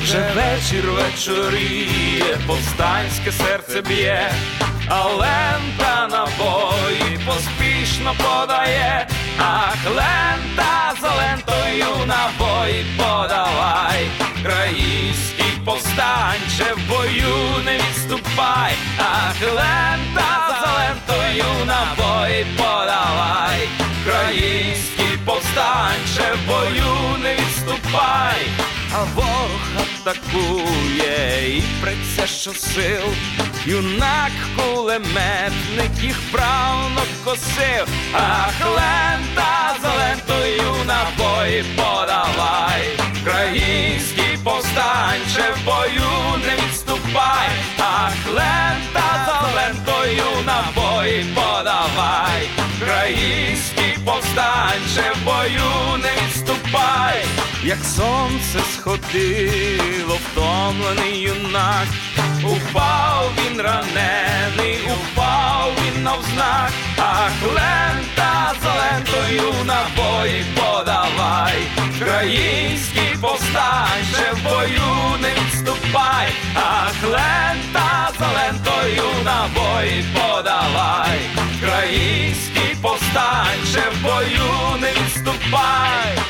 Вже вечір вечоріє, повстанське серце б'є, а лента набої поспішно подає. Ах, лента за лентою набої подавай, країнський повстанче, в бою не відступай. Ах, лента за лентою набої подавай, країнський повстанче, в бою не відступай. А ворог атакує і преться щосил, юнак кулеметник їх вправно косив. Ах, лента за лентою набої подавай, країнський повстанче, в бою не відступай. Ах, лента за лентою набої подавай, країнський повстанче, в бою не відступай. Як сонце сходило, втомлений юнак, упав він ранений, упав він навзнак. Ах, лента за лентою набої подавай, країнський повстанче, в бою не відступай. Ах, лента за лентою набої подавай, країнський повстанче, в бою не відступай.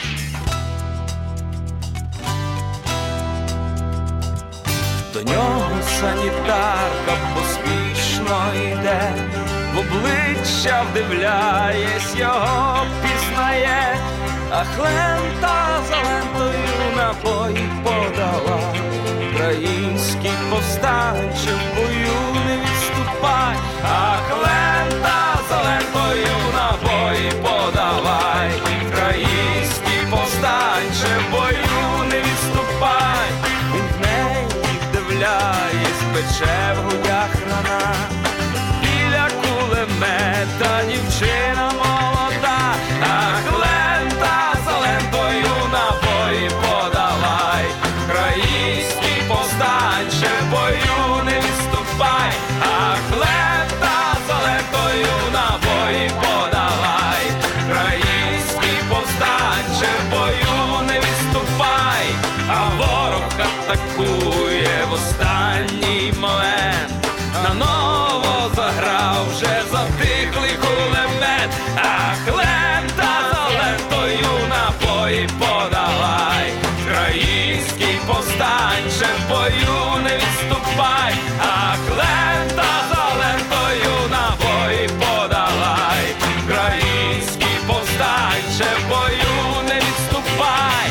До нього санітарка поспішно йде, в обличчя вдивляєсь, його пізнає. Ах, лента за лентою набої подала, український повстанче, в бою не відступай. Ах, лента за лентою набої подавай, український повстанче, в бою не відступай. Він в неї вдивляєсь, пече в грудях рана, біля кулемета дівчина молода. Ах, лента за лентою набої подавай, український повстанче, в бою не відступай. Ах, лента за лентою набої подавай, український повстанче, в бою не відступай. А ворог атакує в останній момент, наново заграв вже затихлий кулемет. Ах, лента за лентою набої подавай, український повстанче, в бою не відступай. Ах, лента за лентою набої подавай, український повстанче, в бою не відступай.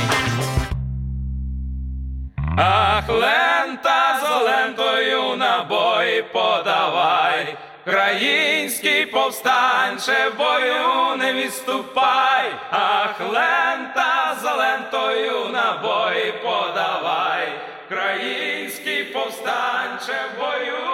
Ах, лента за лентою набої подавай, український повстанче, в бою не відступай. Ах, лента за лентою набої подавай, український повстанче, в бою